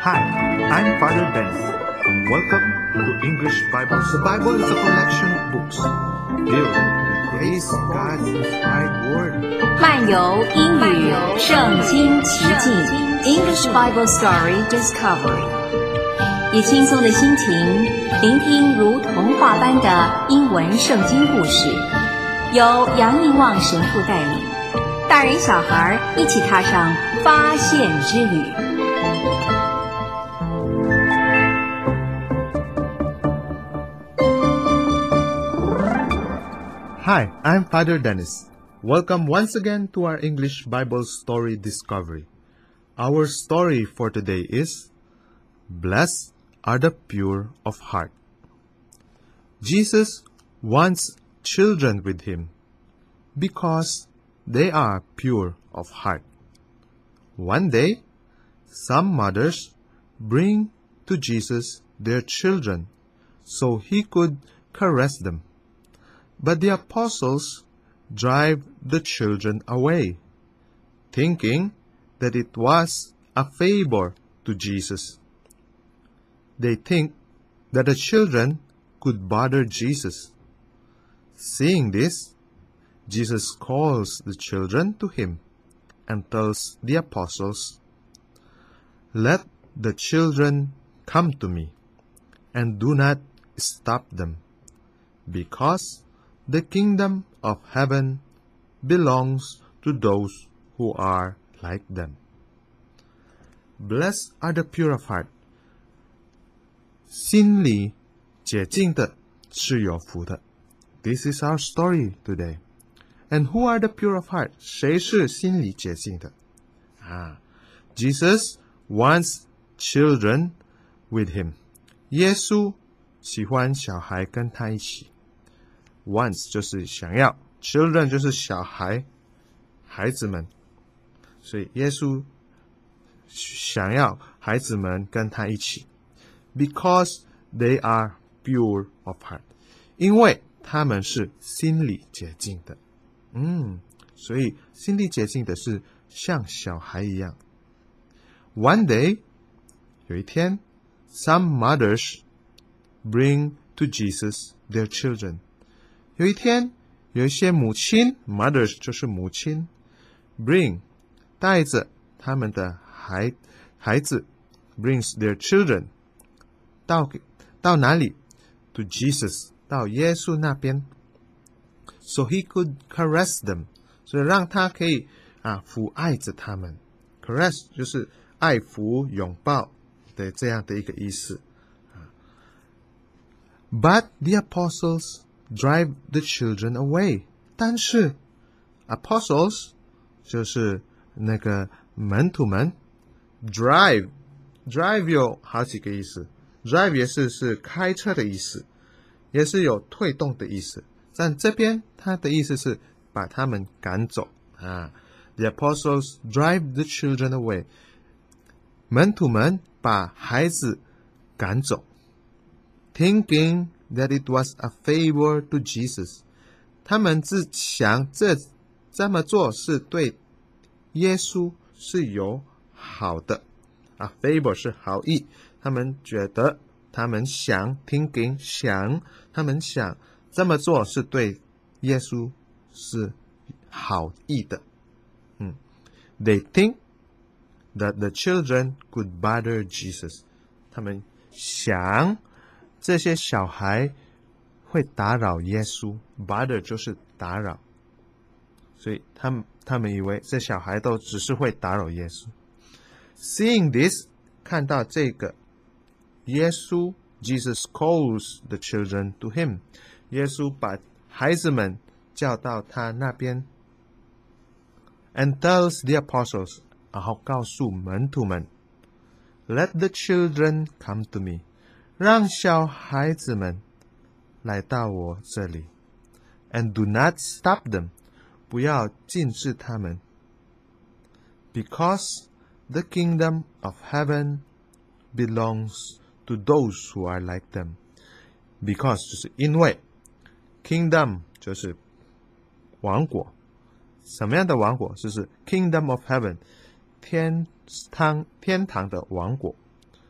Hi, I'm Father Ben. Welcome to English Bible. The Bible is a collection of books filled with grace, God's inspired word. 漫游英语圣经奇境 English Bible Story Discovery， 以轻松的心情聆听如童话般的英文圣经故事，由杨应望神父带领，大人小孩一起踏上发现之旅。 Hi, I'm Father Dennis. Welcome once again to our English Bible Story Discovery. Our story for today is Blessed are the pure of heart. Jesus wants children with him because they are pure of heart. One day, some mothers bring to Jesus their children so he could caress them. But the apostles drive the children away, thinking that it was a favor to Jesus. They think that the children could bother Jesus. Seeing this, Jesus calls the children to him and tells the apostles, "Let the children come to me, and do not stop them, because the kingdom of heaven belongs to those who are like them." Blessed are the pure of heart. 心里洁净的是有福的。This is our story today. And who are the pure of heart? 谁是心里洁净的？ Jesus wants children with him. 耶稣喜欢小孩跟他一起。Wants 就是想要， children 就是小孩，孩子们。所以耶稣想要孩子们跟他一起。Because they are pure of heart. 因为他们是心里洁净的。所以心里洁净的是像小孩一样。One day, 有一天 some mothers bring to Jesus their children. 有一天，有一些母亲 mothers 就是母亲 bring 带着他们的孩子 brings their children 到哪里 to Jesus 到耶稣那边 so he could caress them 所以让他可以抚爱着他们 caress 就是爱抚拥抱的这样的一个意思 But the apostles drive the children away. 但是 apostles 就是那个门徒们 drive 有好几个意思 drive 也是开车的意思，也是有推动的意思，但这边它的意思是把他们赶走The apostles drive the children away. 门徒们把孩子赶走 thinking that it was a favor to Jesus. 他们自想这么做是对耶稣是有好的favor 是好意，他们觉得他们想 thinking 想他们想这么做是对耶稣是好意的They think that the children could bother Jesus. 他们想这些小孩会打扰耶稣 bother 就是打扰，所以他们以为这小孩都只是会打扰耶稣。Seeing this 看到这个耶稣 Jesus calls the children to him. 耶稣把孩子们叫到他那边 and tells the apostles 然后告诉门徒们 Let the children come to me. 让小孩子们来到我这里 and do not stop them. 不要禁止他们 because the kingdom of heaven belongs to those who are like them. Because 就是因为 kingdom 就是王国，什么样的王国？就是 kingdom of heaven 天堂的王国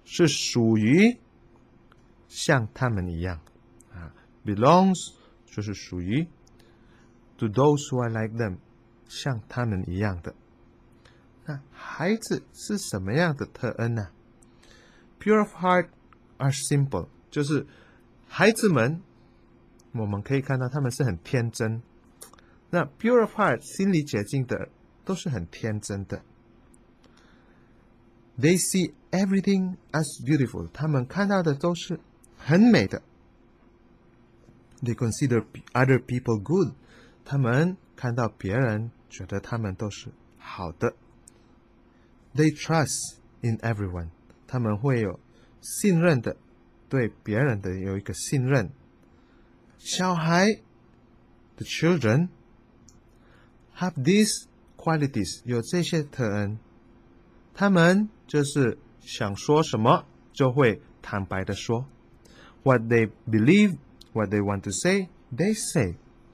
是属于像他们一样belongs 就是属于 to those who are like them 像他们一样的。那孩子是什么样的特恩呢？Pure of heart are simple 就是孩子们我们可以看到他们是很天真。那 pure of heart 心里洁净的都是很天真的。They see everything as beautiful 他们看到的都是很美的。They consider other people good 他们看到别人觉得他们都是好的。They trust in everyone 他们会有信任的对别人的有一个信任。小孩 the children have these qualities 有这些特恩，他们就是想说什么就会坦白的说。What they believe, what they want to say, they say.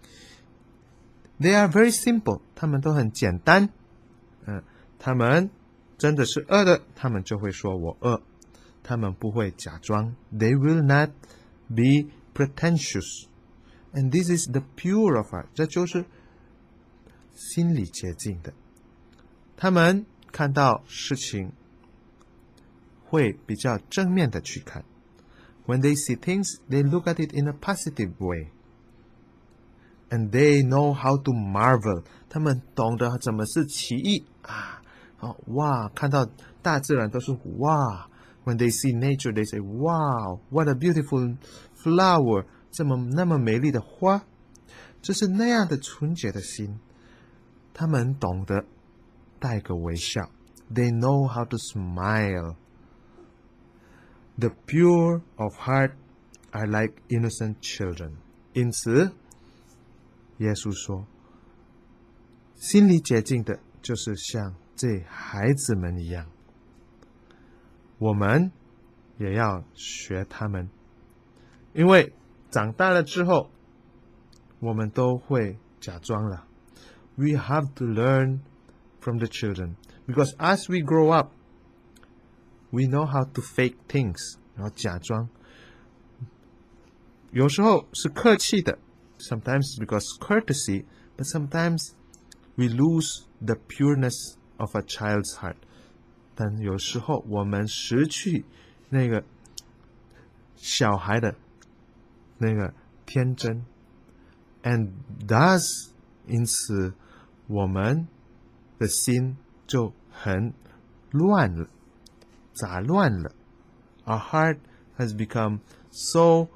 They are very simple 他们都很简单。他们真的是饿的，他们就会说我饿，他们不会假装。They will not be pretentious. And this is the pure of heart. 这就是心里洁净的。他们看到事情会比较正面的去看。When they see things, they look at it in a positive way. And they know how to marvel. 他们懂得怎么是奇异哇，看到大自然都是哇。When they see nature, they say, wow, what a beautiful flower. 那么美丽的花，就是那样的纯洁的心。他们懂得带个微笑。They know how to smile. The pure of heart are like innocent children. 因此，耶稣说，心里洁净的，就是像这孩子们一样。我们也要学他们，因为长大了之后，我们都会假装了。We have to learn from the children, because as we grow up, we know how to fake things. 然后假装，有时候是客气的 ，sometimes because courtesy, but sometimes we lose the pureness of a child's heart. 但有时候我们失去那个小孩的那个天真 ，and thus 因此我们的心就很乱了，杂乱了。Our heart has become so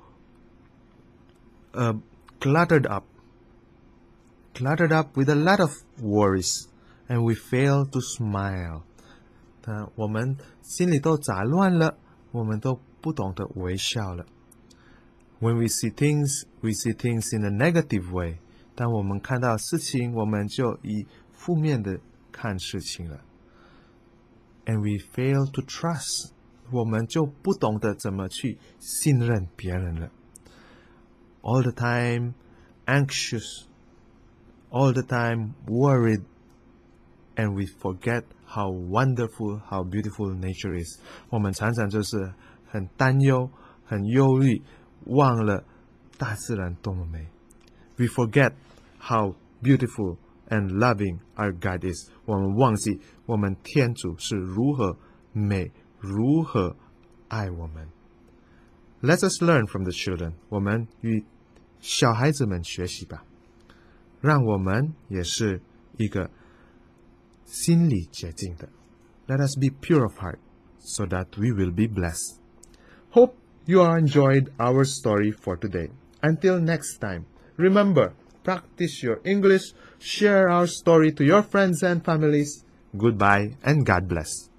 cluttered up with a lot of worries, and we fail to smile. 我们心里都杂乱了，我们都不懂得微笑了。When we see things in a negative way. 当我们看到事情，我们就以负面的看事情了。And we fail to trust. 我们就不懂得怎么去信任别人了。All the time anxious, all the time worried, and we forget how wonderful, how beautiful nature is. 我们常常就是很担忧，很忧虑，忘了大自然多么美。We forget how beautiful and loving our God is. 我们忘记我们天主是如何美，如何爱我们。Let us learn from the children. 我们与小孩子们学习吧，让我们也是一个心里洁净的。Let us be pure of heart, so that we will be blessed. Hope you all enjoyed our story for today. Until next time, remember, practice your English, share our story to your friends and families. Goodbye and God bless.